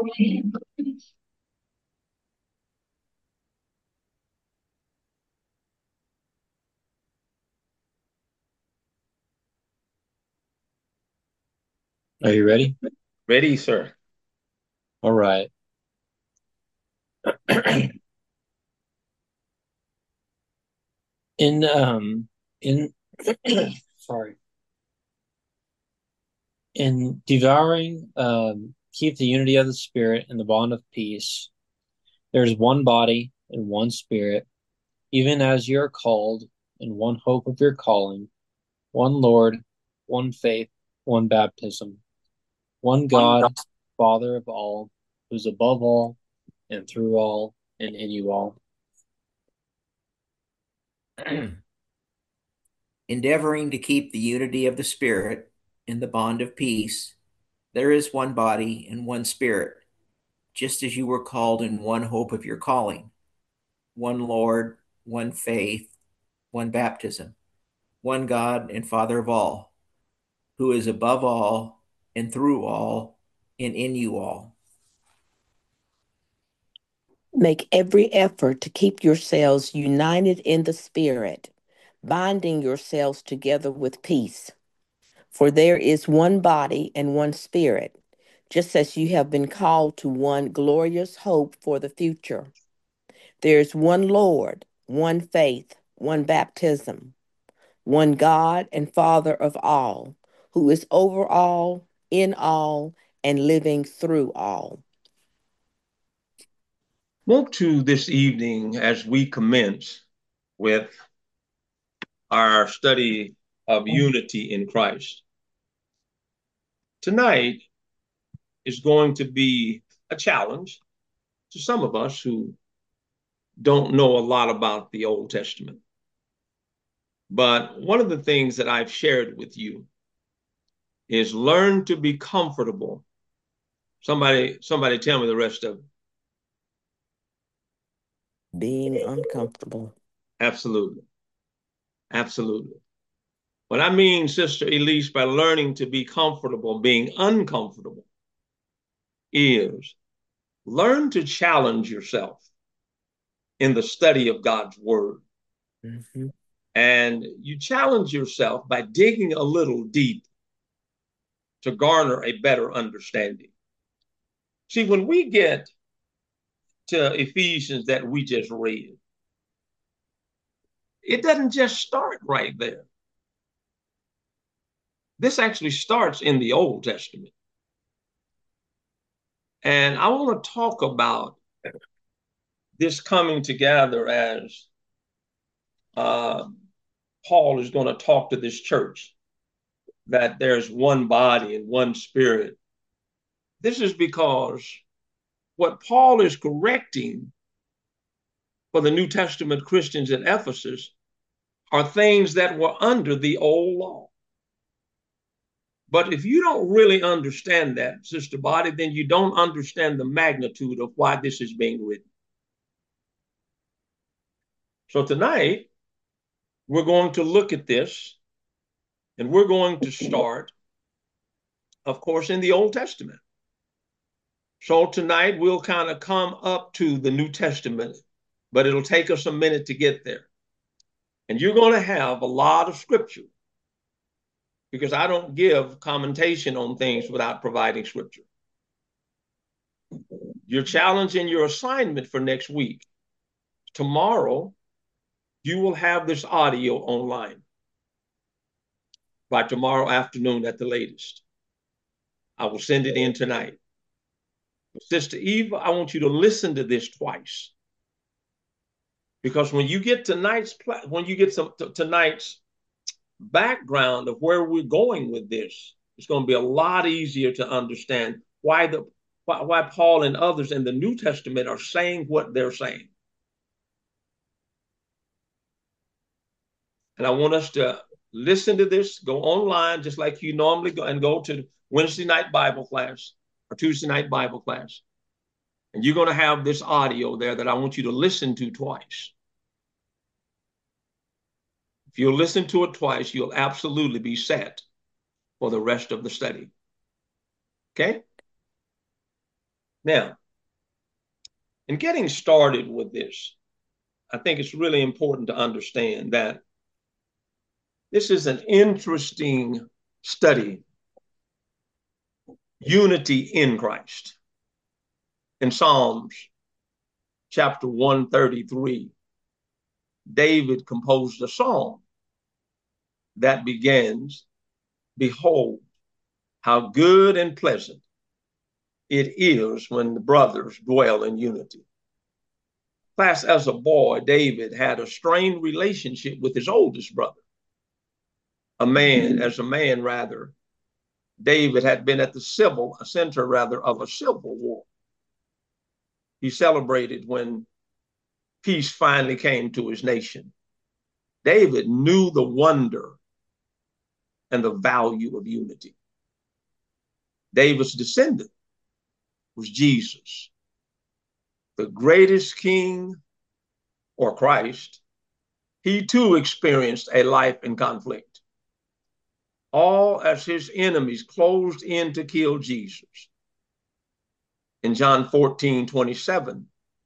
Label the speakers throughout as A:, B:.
A: Are you ready?
B: Ready, sir.
A: All right. In in sorry. In devouring keep the unity of the spirit and the bond of peace. There is one body and one spirit, even as you are called, in one hope of your calling, one Lord, one faith, one baptism, one God, Father of all, who is above all and through all and in you all.
C: Endeavoring to keep the unity of the Spirit in the bond of peace, there is one body and one Spirit, just as you were called in one hope of your calling, one Lord, one faith, one baptism, one God and Father of all, who is above all and through all and in you all.
D: Make every effort to keep yourselves united in the Spirit, binding yourselves together with peace. For there is one body and one Spirit, just as you have been called to one glorious hope for the future. There is one Lord, one faith, one baptism, one God and Father of all, who is over all, in all, and living through all.
B: Want to this evening, as we commence with our study of unity in Christ, tonight is going to be a challenge to some of us who don't know a lot about the Old Testament. But one of the things that I've shared with you is learn to be comfortable. Somebody tell me the rest of it.
D: Being uncomfortable.
B: Absolutely. Absolutely. What I mean, Sister Elise, by learning to be comfortable, being uncomfortable, is learn to challenge yourself in the study of God's word.
D: Mm-hmm.
B: And you challenge yourself by digging a little deep to garner a better understanding. See, when we get to Ephesians that we just read, it doesn't just start right there. This actually starts in the Old Testament. And I want to talk about this coming together as uh, Paul is going to talk to this church, that there's one body and one spirit. This is because what Paul is correcting for the New Testament Christians in Ephesus are things that were under the old law. But if you don't really understand that, Sister Body, then you don't understand the magnitude of why this is being written. So tonight, we're going to look at this, and we're going to start, of course, in the Old Testament. So tonight, we'll kind of come up to the New Testament, but it'll take us a minute to get there. And you're going to have a lot of scripture because I don't give commentation on things without providing scripture. Your challenge and your assignment for next week. Tomorrow, you will have this audio online by tomorrow afternoon at the latest. I will send it in tonight. Sister Eva, I want you to listen to this twice. Because when you get tonight's background of where we're going with this, it's going to be a lot easier to understand why Paul and others in the New Testament are saying what they're saying. And I want us to listen to this, go online just like you normally go, and go to Wednesday night Bible class or Tuesday night Bible class. And you're going to have this audio there that I want you to listen to twice. If you'll listen to it twice, you'll absolutely be set for the rest of the study. Okay? Now, in getting started with this, I think it's really important to understand that this is an interesting study, unity in Christ. In Psalms chapter 133, David composed a song that begins, "Behold, how good and pleasant it is when the brothers dwell in unity." Class, as a boy, David had a strained relationship with his oldest brother. As a man, rather, David had been at the center of a civil war. He celebrated when peace finally came to his nation. David knew the wonder and the value of unity. David's descendant was Jesus, the greatest king, or Christ. He too experienced a life in conflict, all as his enemies closed in to kill Jesus. In John 14:27,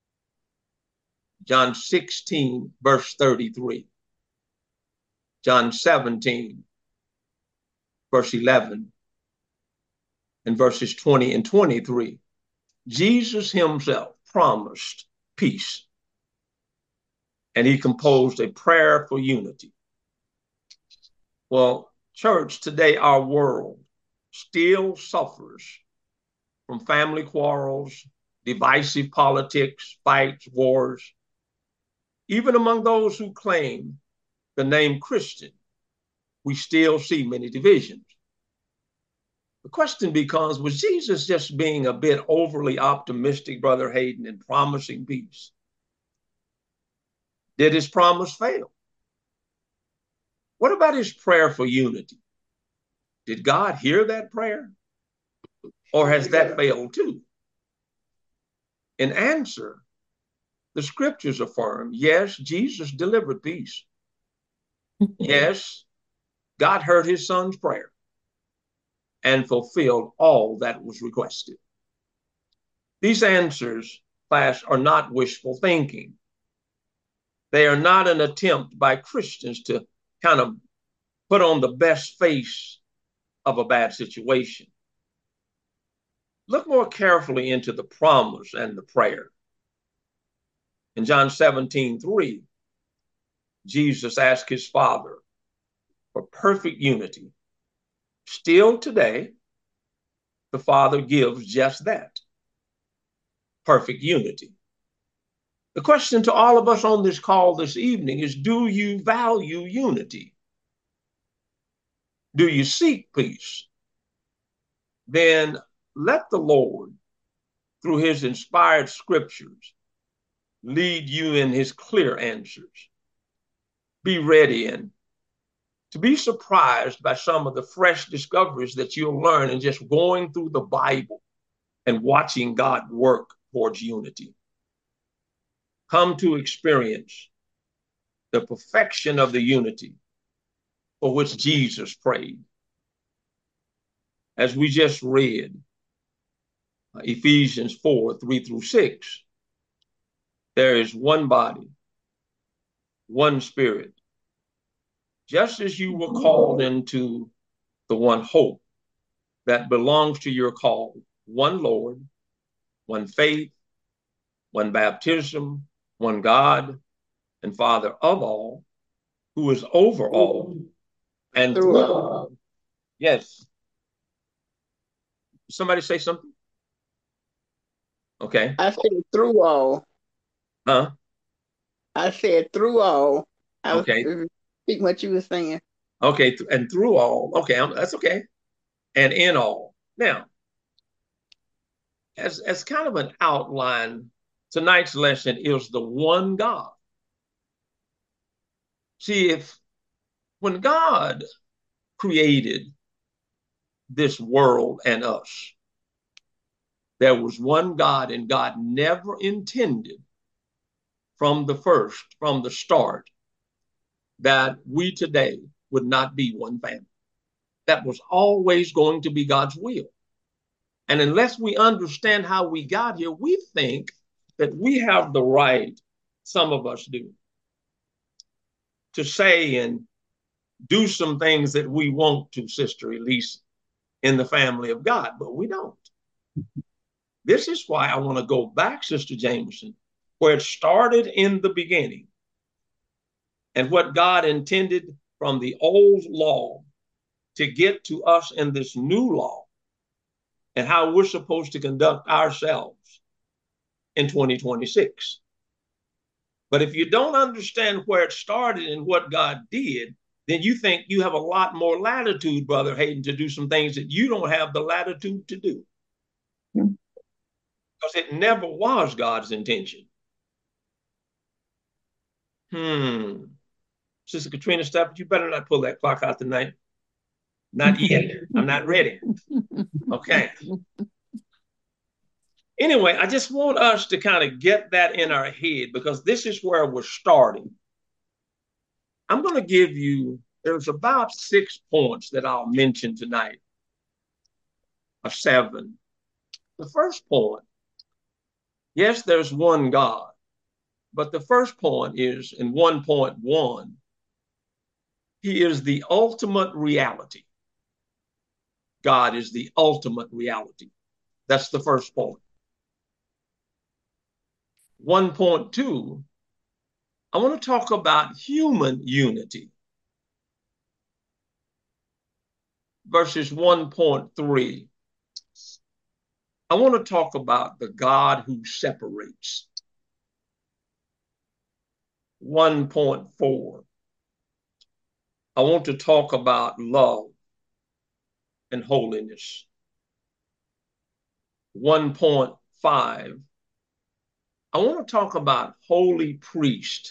B: John 16, verse 33, John 17, verse 11, and verses 20 and 23, Jesus himself promised peace, and he composed a prayer for unity. Well, church, today our world still suffers from family quarrels, divisive politics, fights, wars. Even among those who claim the name Christian, we still see many divisions. The question becomes, was Jesus just being a bit overly optimistic, Brother Hayden, in promising peace? Did his promise fail? What about his prayer for unity? Did God hear that prayer? Or has that failed too? In answer, the scriptures affirm, yes, Jesus delivered peace. Yes, God heard his son's prayer and fulfilled all that was requested. These answers, class, are not wishful thinking. They are not an attempt by Christians to kind of put on the best face of a bad situation. Look more carefully into the promise and the prayer. In John 17:3, Jesus asked his Father for perfect unity. Still today, the Father gives just that, perfect unity. The question to all of us on this call this evening is, do you value unity? Do you seek peace? Then let the Lord, through his inspired scriptures, lead you in his clear answers. Be ready and to be surprised by some of the fresh discoveries that you'll learn in just going through the Bible and watching God work towards unity. Come to experience the perfection of the unity for which Jesus prayed. As we just read, Ephesians 4:3-6, there is one body, one spirit, just as you were called into the one hope that belongs to your call, one Lord, one faith, one baptism, one God and Father of all, who is over all and through all. Yes. Somebody say something? Okay.
E: I said through all.
B: Huh?
E: I said through all. I was
B: Okay.
E: repeating what you were saying.
B: Okay, and through all. Okay, that's okay. And in all. Now, as kind of an outline, tonight's lesson is the one God. See, when God created this world and us, there was one God, and God never intended from the start, that we today would not be one family. That was always going to be God's will. And unless we understand how we got here, we think that we have the right, some of us do, to say and do some things that we want to, Sister Elise, in the family of God, but we don't. This is why I want to go back, Sister Jameson, where it started in the beginning and what God intended from the old law to get to us in this new law and how we're supposed to conduct ourselves in 2026. But if you don't understand where it started and what God did, then you think you have a lot more latitude, Brother Hayden, to do some things that you don't have the latitude to do. Because it never was God's intention. Sister Katrina Stafford, you better not pull that clock out tonight. Not yet. I'm not ready. Okay. Anyway, I just want us to kind of get that in our head because this is where we're starting. I'm going to give you, there's about 6 points that I'll mention tonight, or 7. The first point, yes, there's one God, but the first point is in 1.1, He is the ultimate reality. God is the ultimate reality. That's the first point. 1.2, I want to talk about human unity. Verses 1.3, I want to talk about the God who separates. 1.4, I want to talk about love and holiness. 1.5, I want to talk about holy priest.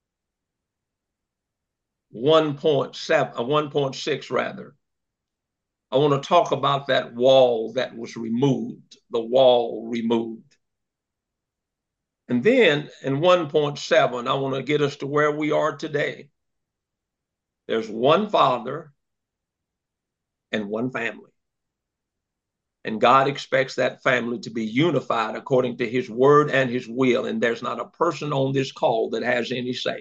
B: 1.6 rather. I want to talk about that wall that was removed, the wall removed. And then in 1.7, I want to get us to where we are today. There's one Father and one family. And God expects that family to be unified according to His word and His will. And there's not a person on this call that has any say.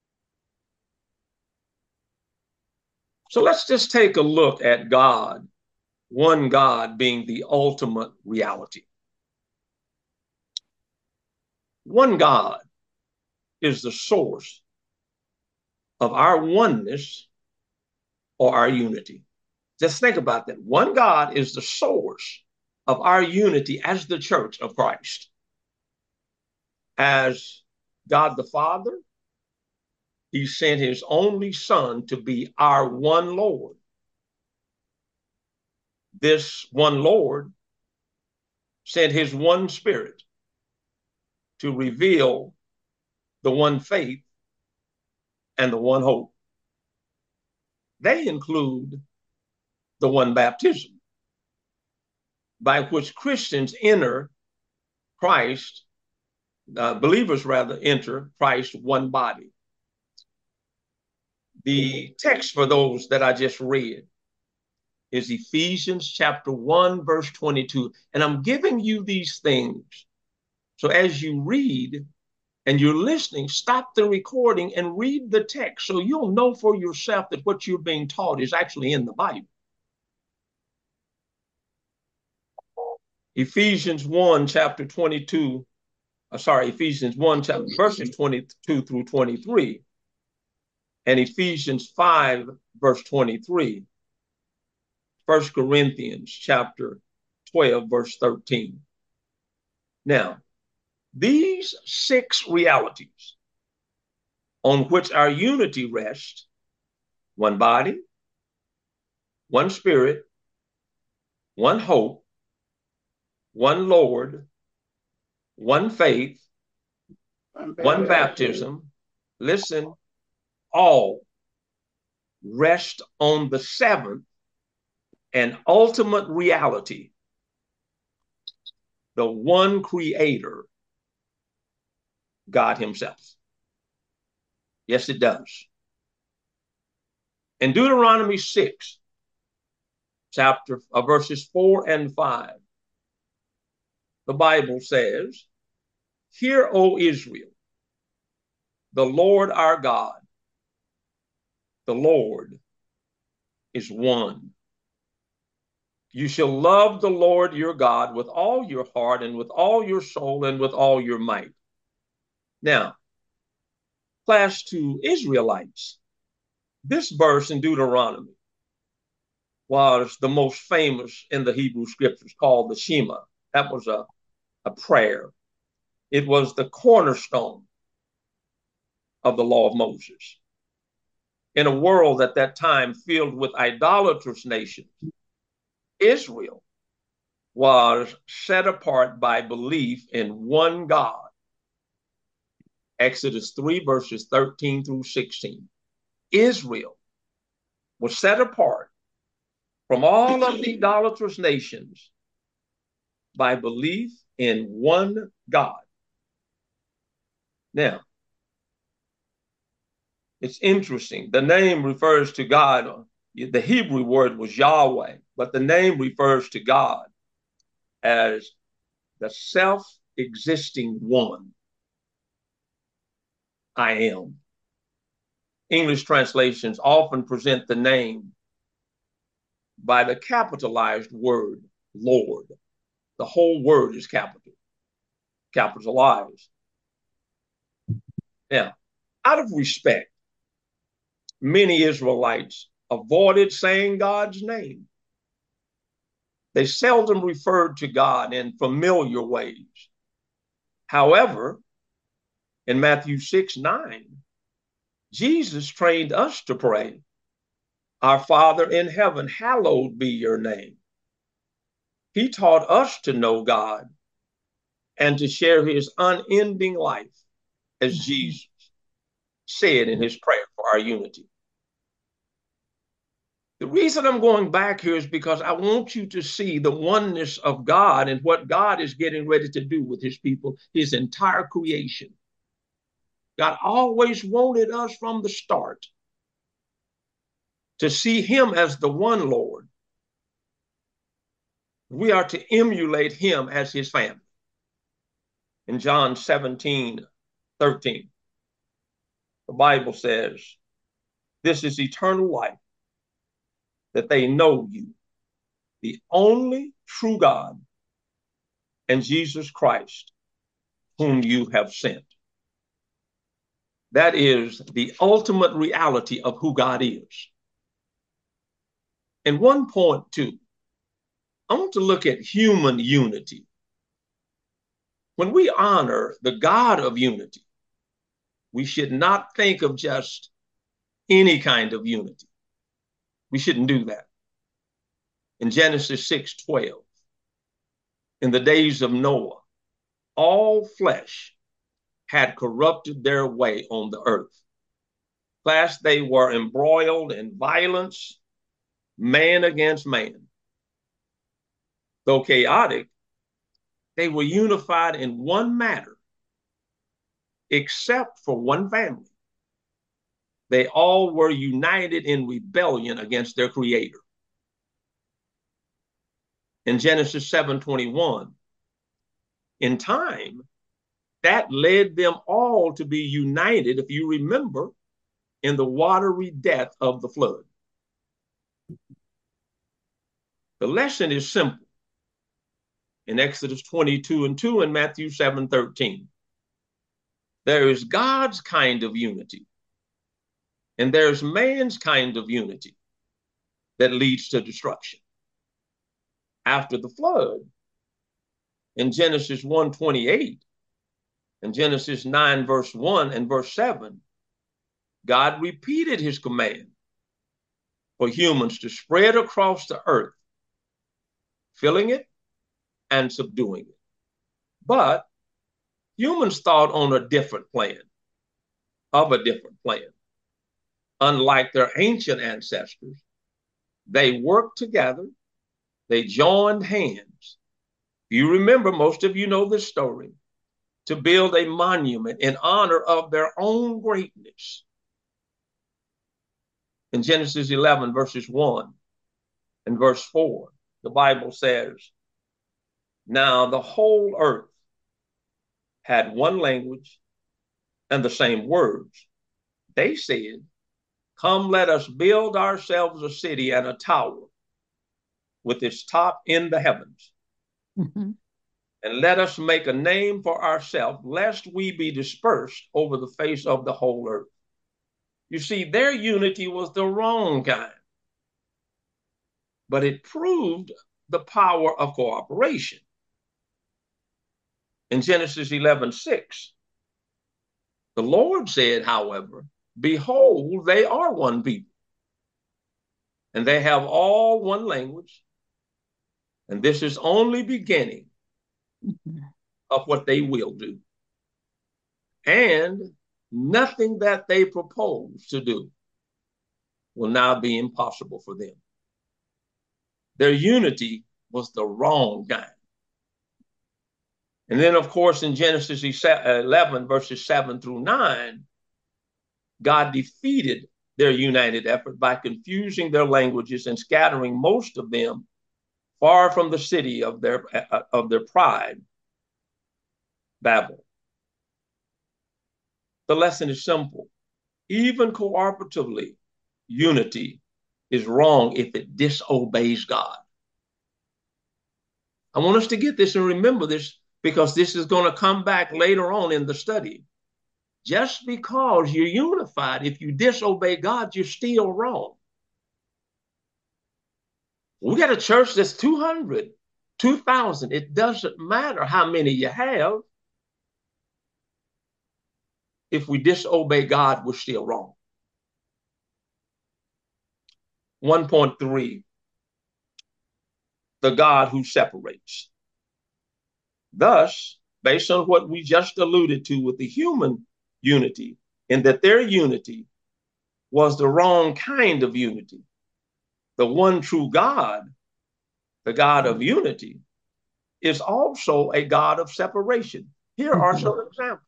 B: So let's just take a look at God, one God being the ultimate reality. One God is the source of our oneness or our unity. Just think about that. One God is the source of our unity as the church of Christ. As God the Father, He sent His only Son to be our one Lord. This one Lord sent His one Spirit to reveal the one faith and the one hope. They include the one baptism by which Christians enter Christ, believers rather enter Christ one body. The text for those that I just read is Ephesians chapter 1, verse 22. And I'm giving you these things. So as you read and you're listening, stop the recording and read the text so you'll know for yourself that what you're being taught is actually in the Bible. Ephesians 1, chapter 22, Ephesians 1, chapter, verses 22 through 23, and Ephesians 5, verse 23, 1 Corinthians chapter 12, verse 13. Now, these 6 realities on which our unity rests, one body, one spirit, one hope, one Lord, one faith, one baptism, listen, all rest on the seventh and ultimate reality, the one creator, God Himself. Yes, it does. In Deuteronomy 6, verses 4 and 5, the Bible says, "Hear, O Israel, the Lord our God, the Lord is one. You shall love the Lord your God with all your heart and with all your soul and with all your might." Now, class to Israelites, this verse in Deuteronomy was the most famous in the Hebrew scriptures, called the Shema. That was a prayer. It was the cornerstone of the law of Moses. In a world at that time filled with idolatrous nations, Israel was set apart by belief in one God. Exodus 3, verses 13 through 16. Israel was set apart from all of the idolatrous nations by belief in one God. Now, it's interesting. The name refers to God. The Hebrew word was Yahweh, but the name refers to God as the self-existing one. I am. English translations often present the name by the capitalized word Lord. The whole word is capitalized. Now, out of respect, many Israelites avoided saying God's name. They seldom referred to God in familiar ways. However, in Matthew 6:9, Jesus trained us to pray, "Our Father in heaven, hallowed be your name." He taught us to know God and to share his unending life, as Jesus said in his prayer for our unity. The reason I'm going back here is because I want you to see the oneness of God and what God is getting ready to do with his people, his entire creation. God always wanted us from the start to see him as the one Lord. We are to emulate him as his family. In John 17:13, the Bible says, "This is eternal life, that they know you, the only true God, and Jesus Christ, whom you have sent." That is the ultimate reality of who God is. And 1.2, I want to look at human unity. When we honor the God of unity, we should not think of just any kind of unity. We shouldn't do that. In Genesis 6:12, in the days of Noah, all flesh had corrupted their way on the earth. Class, they were embroiled in violence, man against man. Though chaotic, they were unified in one matter, except for one family. They all were united in rebellion against their creator. In Genesis 7:21, in time, that led them all to be united, if you remember, in the watery death of the flood. The lesson is simple. In Exodus 22:2 and Matthew 7:13, there is God's kind of unity, and there's man's kind of unity that leads to destruction. After the flood, in Genesis 1:28 and Genesis 9, verse 1 and verse 7, God repeated his command for humans to spread across the earth, filling it and subduing it. But humans thought on a different plan, of a different plan. Unlike their ancient ancestors, they worked together, they joined hands. You remember, most of you know this story, to build a monument in honor of their own greatness. In Genesis 11, verses 1 and verse 4, the Bible says, Now the whole earth had one language and the same words. They said, "Come, let us build ourselves a city and a tower with its top in the heavens. Mm-hmm. And let us make a name for ourselves, lest we be dispersed over the face of the whole earth." You see, their unity was the wrong kind, but it proved the power of cooperation. In Genesis 11:6, the Lord said, however, "Behold, they are one people, and they have all one language, and this is only beginning of what they will do. And nothing that they propose to do will now be impossible for them." Their unity was the wrong kind. And then, of course, in Genesis 11, verses 7 through 9, God defeated their united effort by confusing their languages and scattering most of them far from the city of their pride, Babel. The lesson is simple. Even cooperatively, unity is wrong if it disobeys God. I want us to get this and remember this, because this is going to come back later on in the study. Just because you're unified, if you disobey God, you're still wrong. We got a church that's 200, 2,000. It doesn't matter how many you have. If we disobey God, we're still wrong. 1.3, the God who separates. Thus, based on what we just alluded to with the human unity, in that their unity was the wrong kind of unity, the one true God, the God of unity, is also a God of separation. Here are some examples.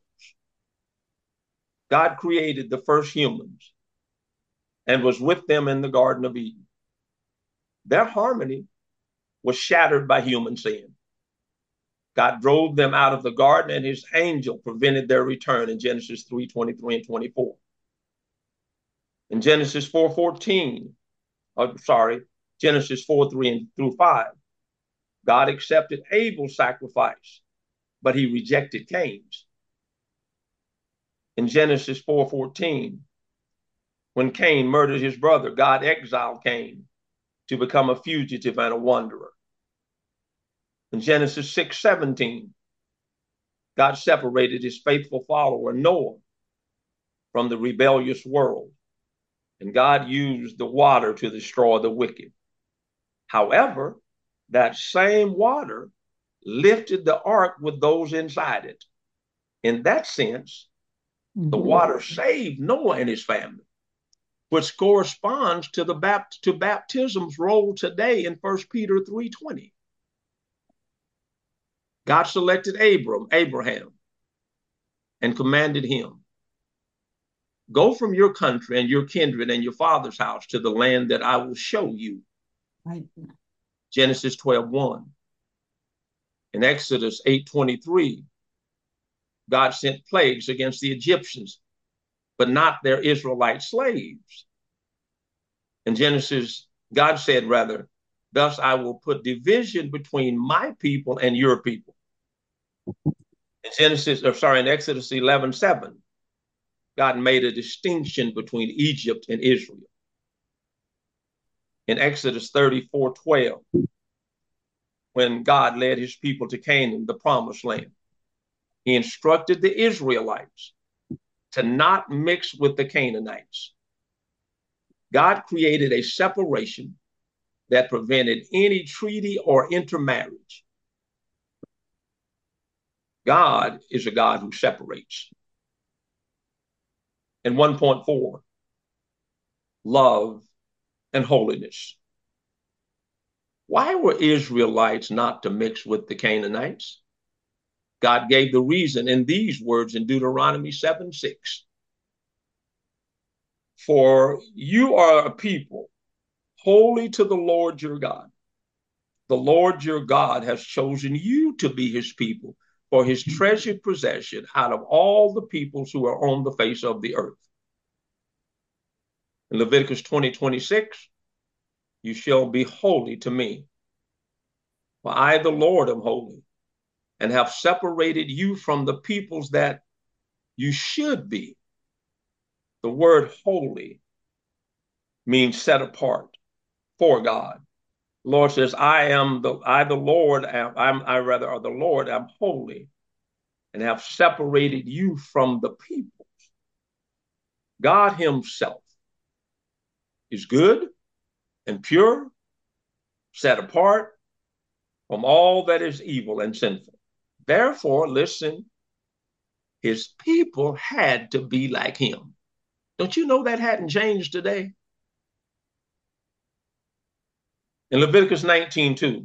B: God created the first humans and was with them in the Garden of Eden. Their harmony was shattered by human sin. God drove them out of the garden, and his angel prevented their return in Genesis 3:23 and 24. In Genesis 4:14, Genesis 4:3 through 5, God accepted Abel's sacrifice, but he rejected Cain's. In Genesis 4:14, when Cain murdered his brother, God exiled Cain to become a fugitive and a wanderer. In Genesis 6:17, God separated his faithful follower Noah from the rebellious world, and God used the water to destroy the wicked. However, that same water lifted the ark with those inside it. In that sense, the water saved Noah and his family, which corresponds to baptism's role today in 1 Peter 3:20. God selected Abraham, and commanded him, "Go from your country and your kindred and your father's house to the land that I will show you." Right. Genesis 12:1. In Exodus 8:23, God sent plagues against the Egyptians, but not their Israelite slaves. In Genesis, God said, rather, "Thus I will put division between my people and your people." In Exodus 11:7, God made a distinction between Egypt and Israel. In Exodus 34:12, when God led his people to Canaan, the promised land, he instructed the Israelites to not mix with the Canaanites. God created a separation that prevented any treaty or intermarriage. God is a God who separates. And 1.4, love and holiness. Why were Israelites not to mix with the Canaanites? God gave the reason in these words in Deuteronomy 7:6. "For you are a people holy to the Lord your God. The Lord your God has chosen you to be his people for his treasured possession out of all the peoples who are on the face of the earth. In Leviticus 20:26, you shall be holy to me. For I, the Lord, am holy, and have separated you from the peoples that you should be. The word holy means set apart for God. The Lord says, the Lord am holy, and have separated you from the people. God himself is good and pure, set apart from all that is evil and sinful. Therefore, listen, his people had to be like him. Don't you know that hadn't changed today? In Leviticus 19:2,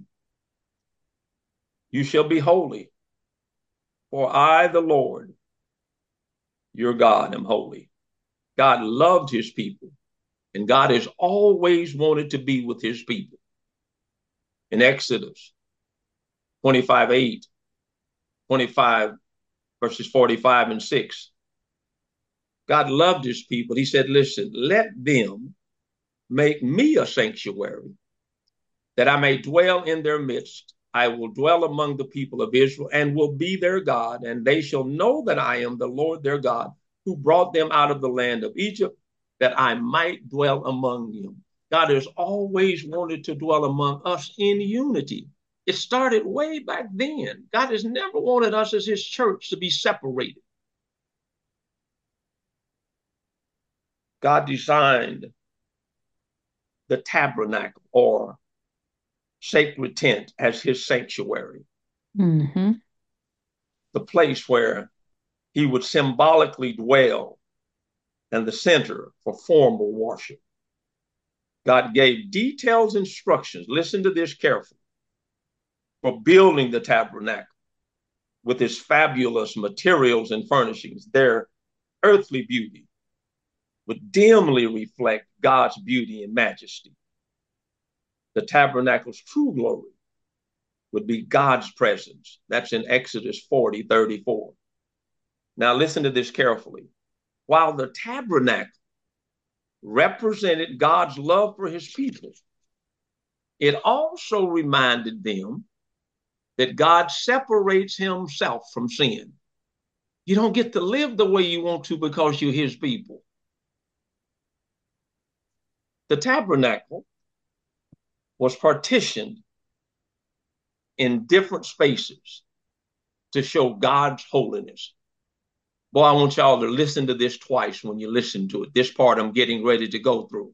B: you shall be holy, for I, the Lord, your God, am holy. God loved his people, and God has always wanted to be with his people. In Exodus 25:8, 25 verses 45 and 6, God loved his people. He said, listen, let them make me a sanctuary that I may dwell in their midst. I will dwell among the people of Israel and will be their God, and they shall know that I am the Lord their God, who brought them out of the land of Egypt, that I might dwell among them. God has always wanted to dwell among us in unity. It started way back then. God has never wanted us as his church to be separated. God designed the tabernacle or sacred tent as his sanctuary, the place where he would symbolically dwell and the center for formal worship. God gave detailed instructions, listen to this carefully, for building the tabernacle with its fabulous materials and furnishings. Their earthly beauty would dimly reflect God's beauty and majesty. The tabernacle's true glory would be God's presence. That's in Exodus 40:34. Now listen to this carefully. While the tabernacle represented God's love for his people, it also reminded them that God separates himself from sin. You don't get to live the way you want to because you're his people. The tabernacle was partitioned in different spaces to show God's holiness. Boy, I want y'all to listen to this twice when you listen to it. This part I'm getting ready to go through.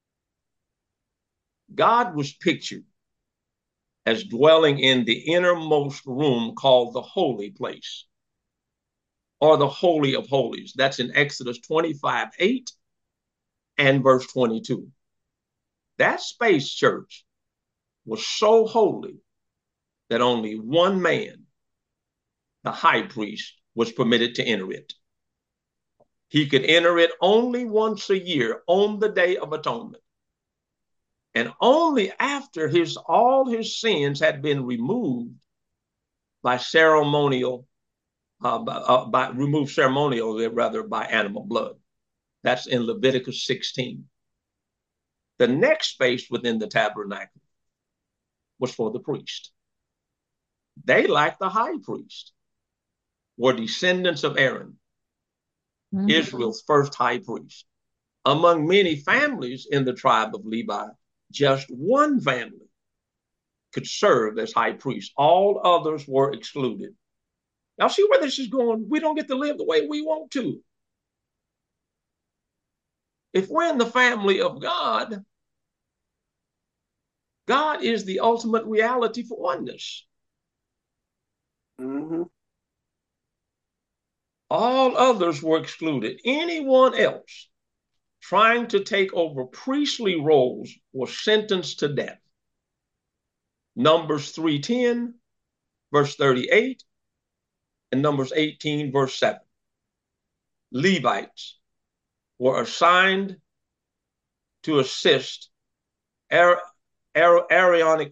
B: God was pictured as dwelling in the innermost room called the holy place, or the Holy of Holies. That's in Exodus 25:8 and verse 22. That space, church, was so holy that only one man, the high priest, was permitted to enter it. He could enter it only once a year on the Day of Atonement. And only after all his sins had been removed by ceremonially, by animal blood. That's in Leviticus 16. The next space within the tabernacle was for the priest. They, like the high priest, were descendants of Aaron, Israel's first high priest. Among many families in the tribe of Levi, just one family could serve as high priest. All others were excluded. Now, see where this is going? We don't get to live the way we want to. If we're in the family of God, God is the ultimate reality for oneness. All others were excluded. Anyone else trying to take over priestly roles was sentenced to death. Numbers 3:10, verse 38, and Numbers 18, verse 7. Levites were assigned to assist Aaronic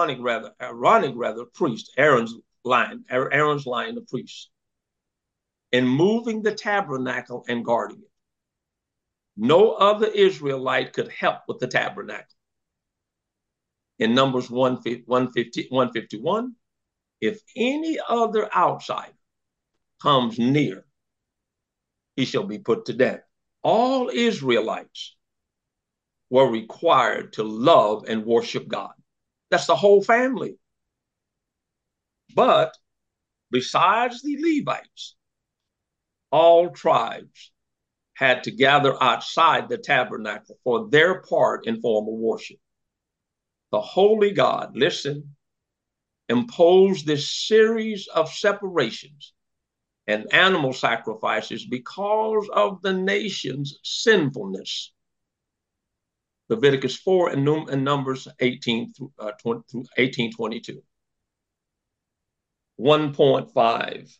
B: priest, Aaron's line of priests, in moving the tabernacle and guarding it. No other Israelite could help with the tabernacle. In Numbers 151, if any other outsider comes near, he shall be put to death. All Israelites were required to love and worship God. That's the whole family. But besides the Levites, all tribes had to gather outside the tabernacle for their part in formal worship. The holy God, listen, imposed this series of separations and animal sacrifices because of the nation's sinfulness. Leviticus 4 and Numbers 18 through 18:22. 1.5,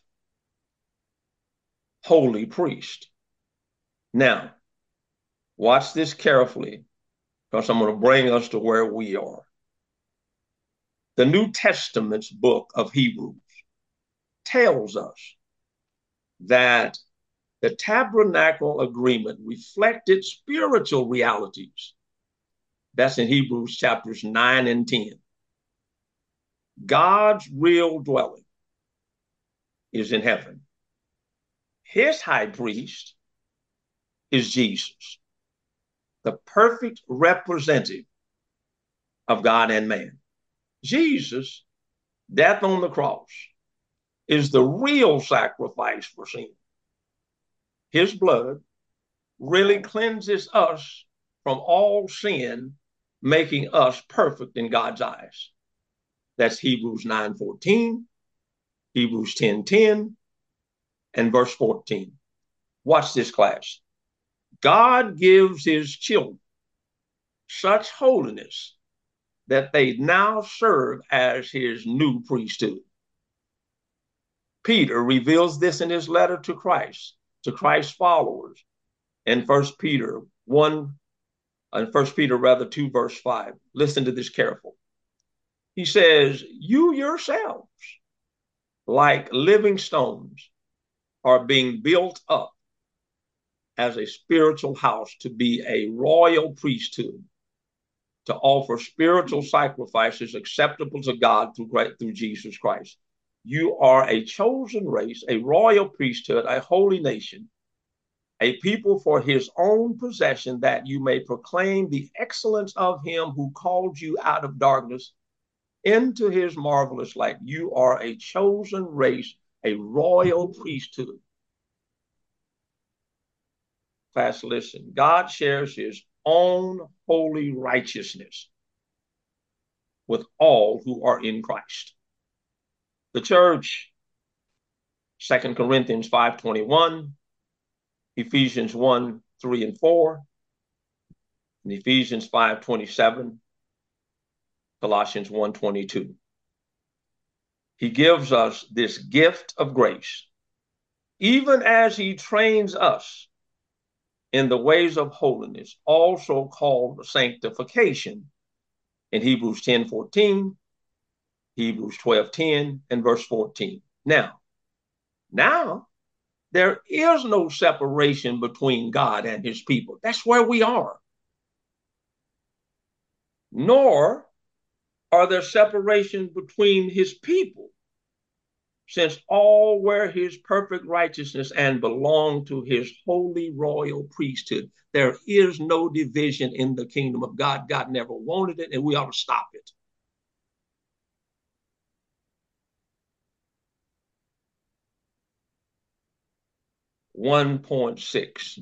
B: holy priest. Now, watch this carefully, because I'm going to bring us to where we are. The New Testament's book of Hebrews tells us that the tabernacle agreement reflected spiritual realities. That's in Hebrews chapters 9 and 10. God's real dwelling is in heaven. His high priest is Jesus, the perfect representative of God and man. Jesus' death on the cross is the real sacrifice for sin. His blood really cleanses us from all sin, making us perfect in God's eyes. That's Hebrews 9:14, Hebrews 10:10, and verse 14. Watch this, class. God gives his children such holiness that they now serve as his new priesthood. Peter reveals this in his letter to Christ's followers, in 1 Peter 2, verse 5. Listen to this careful. He says, you yourselves, like living stones, are being built up as a spiritual house to be a royal priesthood, to offer spiritual sacrifices acceptable to God through Jesus Christ. You are a chosen race, a royal priesthood, a holy nation, a people for his own possession, that you may proclaim the excellence of him who called you out of darkness into his marvelous light. You are a chosen race, a royal priesthood. Class, listen. God shares his own holy righteousness with all who are in Christ. The church, 2 Corinthians 5:21, Ephesians 1:3 and 4, and Ephesians 5:27, Colossians 1:22. He gives us this gift of grace, even as he trains us in the ways of holiness, also called sanctification, in Hebrews 10:14, Hebrews 12:10, and verse 14. Now, there is no separation between God and his people. That's where we are. Nor are there separation between his people, since all wear his perfect righteousness and belong to his holy royal priesthood. There is no division in the kingdom of God. God never wanted it, and we ought to stop it. (1.6)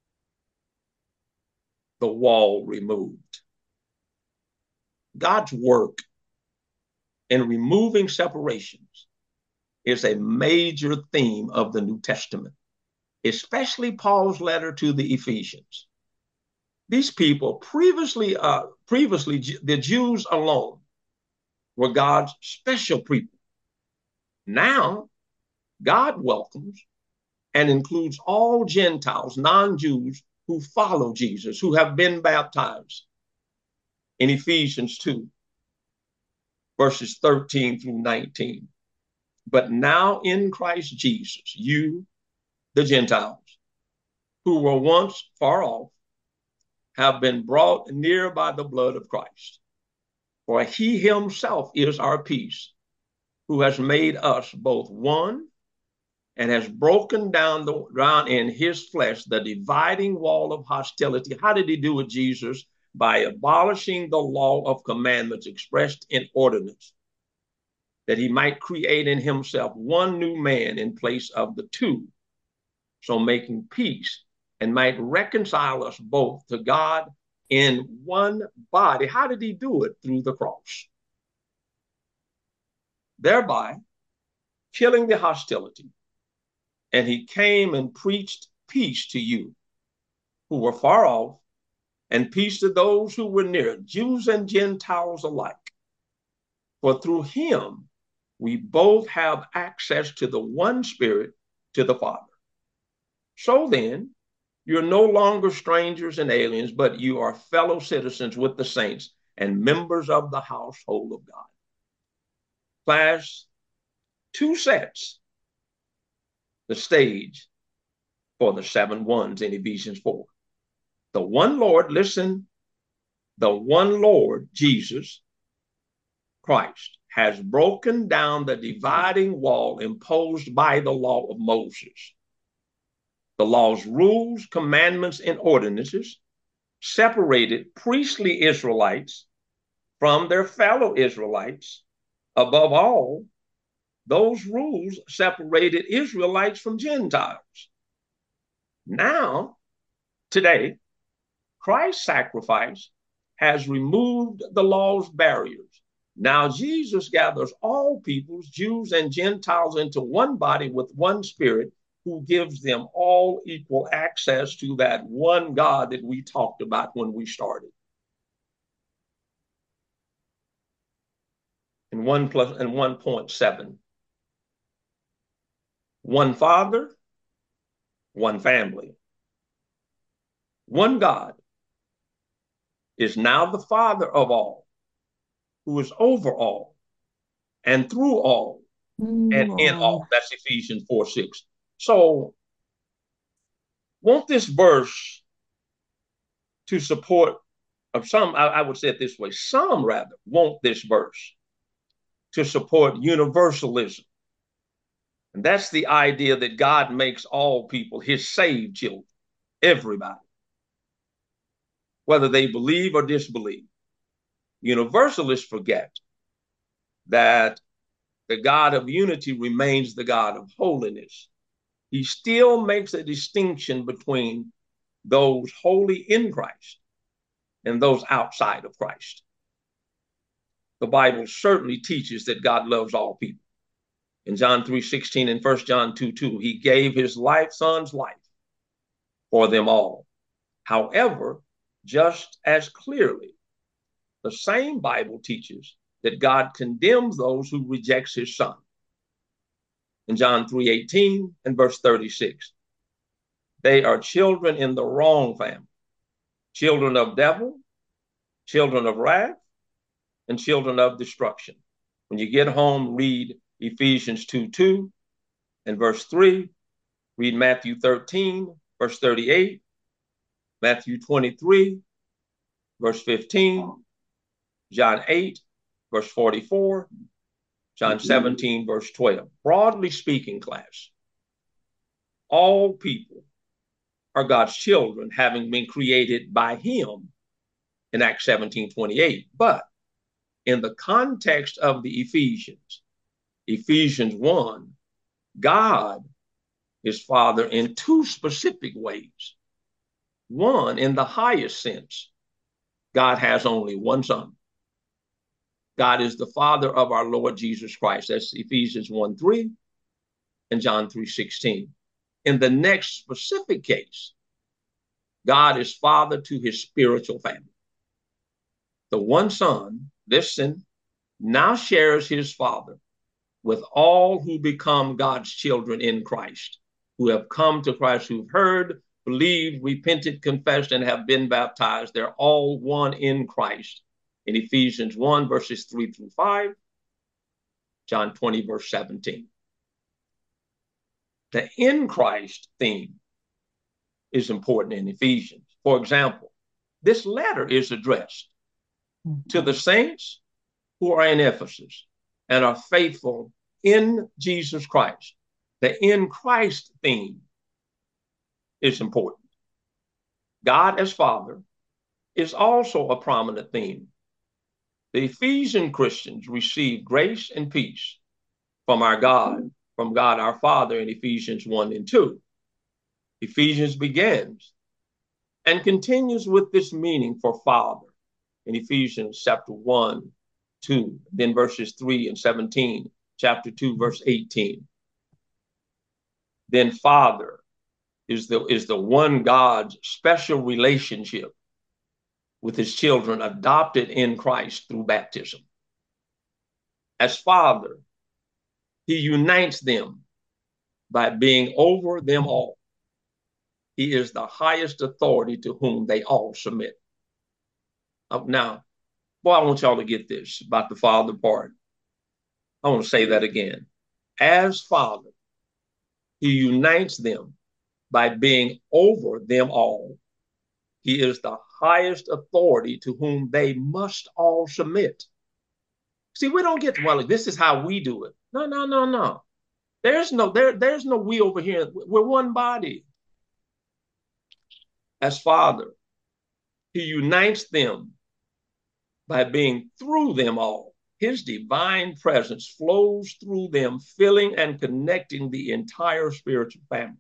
B: The wall removed. God's work in removing separations is a major theme of the New Testament, especially Paul's letter to the Ephesians. These people previously, the Jews alone were God's special people. Now, God welcomes and includes all Gentiles, non-Jews, who follow Jesus, who have been baptized. in Ephesians 2, verses 13 through 19. But now in Christ Jesus, you, the Gentiles, who were once far off, have been brought near by the blood of Christ. For he himself is our peace, who has made us both one and has broken down in his flesh the dividing wall of hostility. How did he do it, Jesus? By abolishing the law of commandments expressed in ordinance, that he might create in himself one new man in place of the two, so making peace, and might reconcile us both to God in one body. How did he do it? Through the cross. Thereby killing the hostility. And he came and preached peace to you who were far off, and peace to those who were near, Jews and Gentiles alike. For through him we both have access to the one Spirit, to the Father. So then, you're no longer strangers and aliens, but you are fellow citizens with the saints and members of the household of God. Class, two sets the stage for the 7 ones in Ephesians 4. The one Lord, listen, the one Lord, Jesus Christ, has broken down the dividing wall imposed by the law of Moses. The law's rules, commandments, and ordinances separated priestly Israelites from their fellow Israelites. Above all, those rules separated Israelites from Gentiles. Now, today, Christ's sacrifice has removed the law's barriers. Now Jesus gathers all peoples, Jews and Gentiles, into one body with one Spirit, who gives them all equal access to that one God that we talked about when we started. In 1.7. One Father, one family. One God is now the Father of all, who is over all, and through all, and in all. That's Ephesians 4:6. So, want this verse to support, of some, I would say it this way, some rather want this verse to support universalism. And that's the idea that God makes all people his saved children, everybody, whether they believe or disbelieve. Universalists forget that the God of unity remains the God of holiness. He still makes a distinction between those holy in Christ and those outside of Christ. The Bible certainly teaches that God loves all people. In John 3:16 and 1 John 2:2, he gave his son's life for them all. However, just as clearly, the same Bible teaches that God condemns those who rejects his son. In John 3:18 and verse 36, they are children in the wrong family, children of devil, children of wrath, and children of destruction. When you get home, read Ephesians 2:2 and verse 3, read Matthew 13, verse 38, Matthew 23, verse 15, John 8, verse 44, John 17, verse 12. Broadly speaking, class, all people are God's children, having been created by him in Acts 17:28. But in the context of the Ephesians 1, God is Father in two specific ways. One, in the highest sense, God has only one Son. God is the Father of our Lord Jesus Christ. That's Ephesians 1:3 and John 3:16. In the next specific case, God is Father to his spiritual family. The one Son, listen, now shares his Father with all who become God's children in Christ, who have come to Christ, who've heard, believed, repented, confessed, and have been baptized. They're all one in Christ. in Ephesians 1, verses 3 through 5, John 20, verse 17. The in Christ theme is important in Ephesians. For example, this letter is addressed to the saints who are in Ephesus and are faithful in Jesus Christ. The in Christ theme is important. God as Father is also a prominent theme. The Ephesian Christians receive grace and peace from God our Father in Ephesians 1 and 2. Ephesians begins and continues with this meaning for Father in Ephesians chapter 1, 2, then verses 3 and 17, chapter 2, verse 18. Then Father is the one God's special relationship with his children adopted in Christ through baptism. As Father, he unites them by being over them all. He is the highest authority to whom they all submit. Now, boy, I want y'all to get this about the Father part. I want to say that again. As Father, he unites them by being over them all. He is the highest authority to whom they must all submit. See, we don't get, well, this is how we do it. No. There's no we over here. We're one body. As Father, he unites them by being through them all. His divine presence flows through them, filling and connecting the entire spiritual family.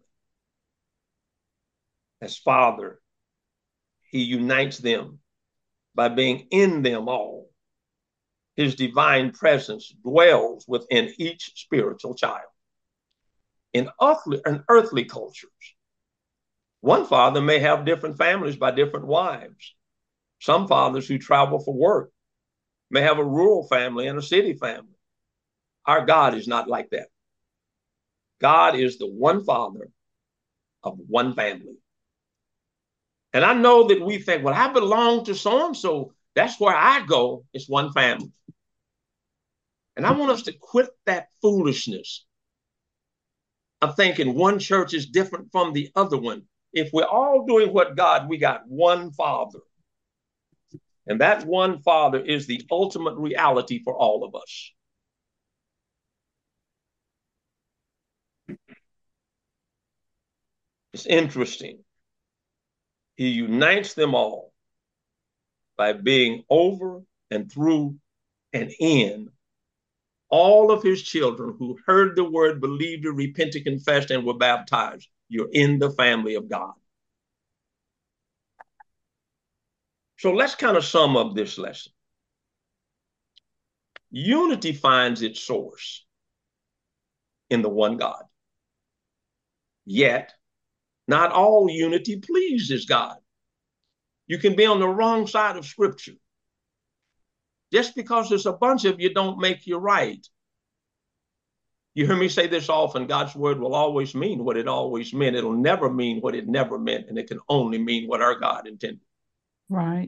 B: As Father, he unites them by being in them all. His divine presence dwells within each spiritual child. In earthly cultures, one father may have different families by different wives. Some fathers who travel for work may have a rural family and a city family. Our God is not like that. God is the one Father of one family. And I know that we think, well, I belong to so-and-so. That's where I go. It's one family. And I want us to quit that foolishness of thinking one church is different from the other one. If we're all doing what God, we got one Father. And that one Father is the ultimate reality for all of us. It's interesting. He unites them all by being over and through and in all of his children who heard the word, believed it, repented, confessed, and were baptized. You're in the family of God. So let's kind of sum up this lesson. Unity finds its source in the one God. Yet, not all unity pleases God. You can be on the wrong side of Scripture. Just because there's a bunch of you don't make you right. You hear me say this often, God's word will always mean what it always meant. It'll never mean what it never meant, and it can only mean what our God intended.
F: Right.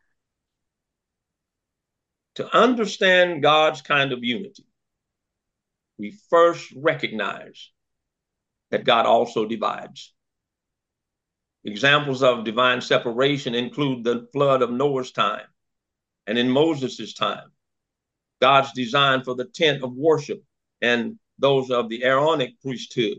B: To understand God's kind of unity, we first recognize that God also divides. Examples of divine separation include the flood of Noah's time and in Moses' time, God's design for the tent of worship and those of the Aaronic priesthood.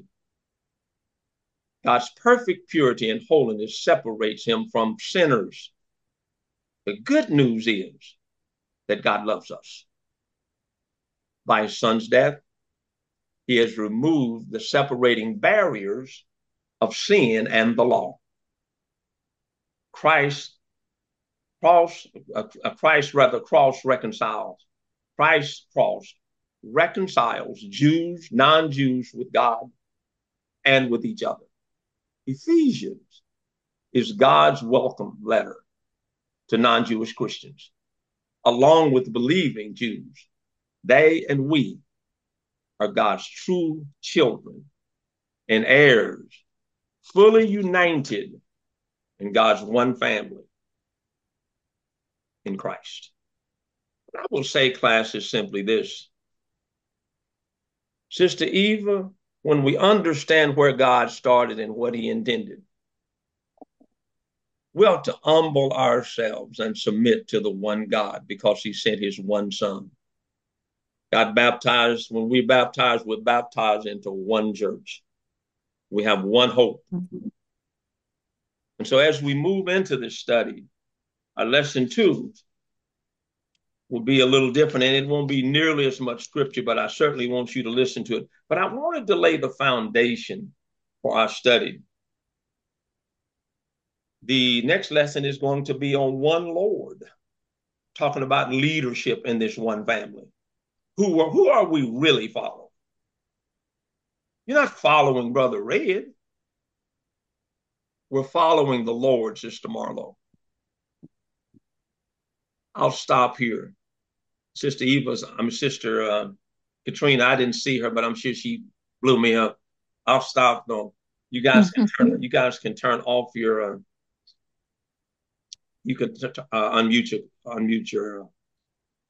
B: God's perfect purity and holiness separates him from sinners. The good news is that God loves us. By his son's death, he has removed the separating barriers of sin and the law. Christ cross reconciles. Christ's cross reconciles Jews, non-Jews with God and with each other. Ephesians is God's welcome letter to non-Jewish Christians, along with believing Jews. They and we are God's true children and heirs, fully united in God's one family in Christ. What I will say, class, is simply this. Sister Eva, when we understand where God started and what he intended, we ought to humble ourselves and submit to the one God because he sent his one son. Got baptized. When we baptize, we're baptized into one church. We have one hope. And so as we move into this study, our lesson 2 will be a little different, and it won't be nearly as much scripture, but I certainly want you to listen to it. But I wanted to lay the foundation for our study. The next lesson is going to be on one Lord, talking about leadership in this one family. Who are we really following? You're not following Brother Red. We're following the Lord, Sister Marlowe. I'll stop here. Sister Eva's, Sister Katrina, I didn't see her, but I'm sure she blew me up. I'll stop though. You guys can turn off your you can unmute your